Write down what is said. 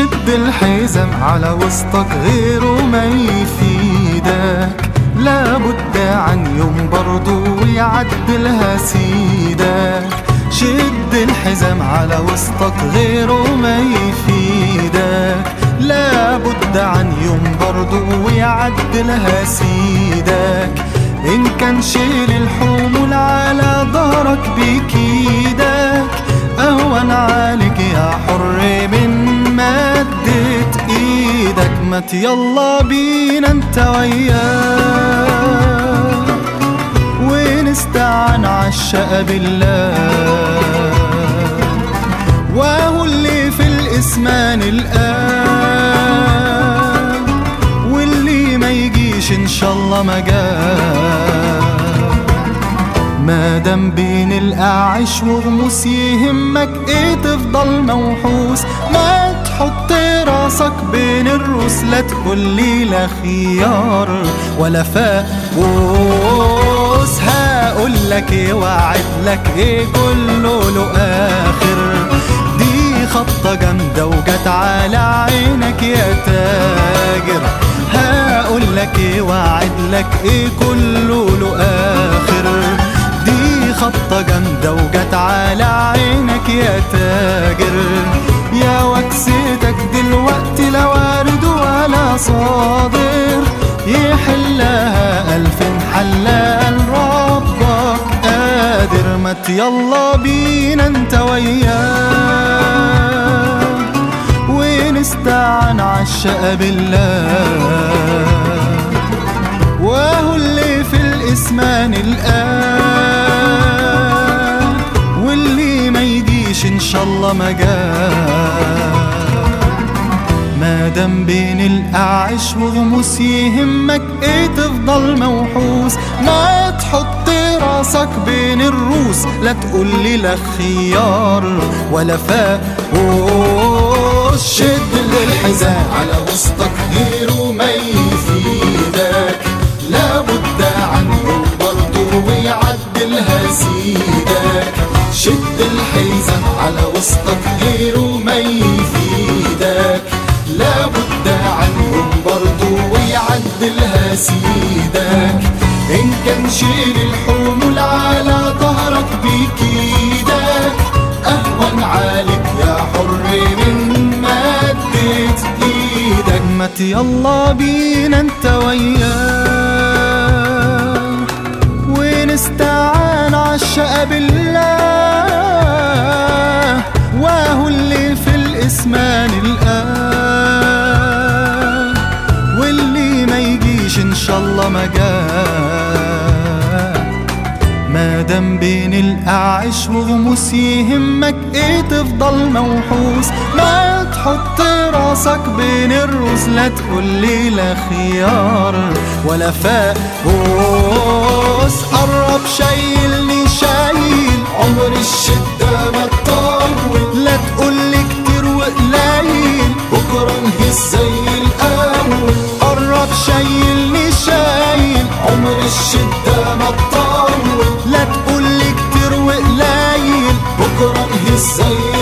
شد الحزام على وسطك غيره ما يفيدك، لابد عن يوم برضو ويعدلها سيدك. شد الحزام على وسطك غيره ما يفيدك، لابد عن يوم برضو ويعدلها سيدك. إن كان شيل الحمول على ظهرك بكيدك، أهون عليك يا حر من مدت إيدك. مت يلا بينا انت وياه ونستعان عالشقى بالله، وهو اللي في الاسمان الآن، واللي ما يجيش إن شاء الله ما جاه. مادام بين الأعش وغموس يهمك ايه تفضل موحوس، ما تحط راسك بين الروس، لا تقولي لا خيار ولا فاقوس. هقولك ايه وعدلك ايه كله له آخر، دي خطة جامدة وجت على عينك يا تاجر. هقولك ايه وعدلك ايه كله له آخر، دي خطة جامدة وجت على عينك يا تاجر. يا وكستك دلوقتي لا وارد ولا صادر، يحلها ألف حلال ربك قادر. مت يلا بينا انت وياه ونستعان عالشقى بالله، وهو اللي في الاسمان الآن، واللي ما يجيش إن شاء الله ما جاه. مادام بين الأعش وغموس يهمك ايه تفضل موحوس، ما تحط راسك بين الروس، لا تقولي لا خيار ولا فاقوس. شد الحزام على وسطك غيره ما يفيدك، لابد عنه برضو ويعدلها سيدك. شد الحزام على وسطك غيره ما يفيدك، لابد عنهم برضو ويعدلها سيدك. إن كان شيل الحمول على ظهرك بكيدك، أهون عليك يا حر من مدت إيدك. مت يلا بينا انت وياه ونستعان عالشقى بالله، وهو اللي في الاسمان الآن، واللي ما يجيش إن شاء الله ما جاه. مادام بين الأعش وغموس يهمك ايه تفضل موحوس، ما تحط راسك بين الروس، لا تقولي لا خيار ولا فاقوس. قرب شايلني شايل عمر الشدة ما تطول، لا تقولي كتير وقليل بكرة نهز زي الأول. قرب شايلني شايل عمر الشدة ما تطول، لا تقولي كتير وقليل بكرة نهز زي